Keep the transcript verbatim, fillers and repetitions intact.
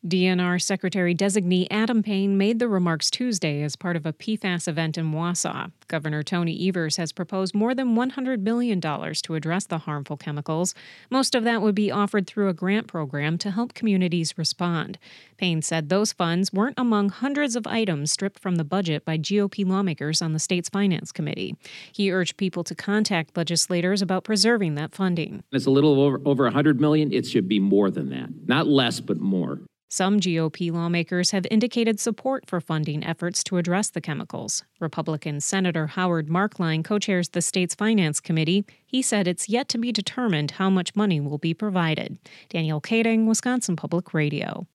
D N R Secretary-designee Adam Payne made the remarks Tuesday as part of a P FAS event in Wausau. Governor Tony Evers has proposed more than one hundred million dollars to address the harmful chemicals. Most of that would be offered through a grant program to help communities respond. Payne said those funds weren't among hundreds of items stripped from the budget by G O P lawmakers on the state's Finance Committee. He urged people to contact legislators about preserving that funding. It's a little over, over one hundred million dollars. It should be more than that. Not less, but more. Some G O P lawmakers have indicated support for funding efforts to address the chemicals. Republican Senator Howard Markline co-chairs the state's Finance Committee. He said it's yet to be determined how much money will be provided. Danielle Kading, Wisconsin Public Radio.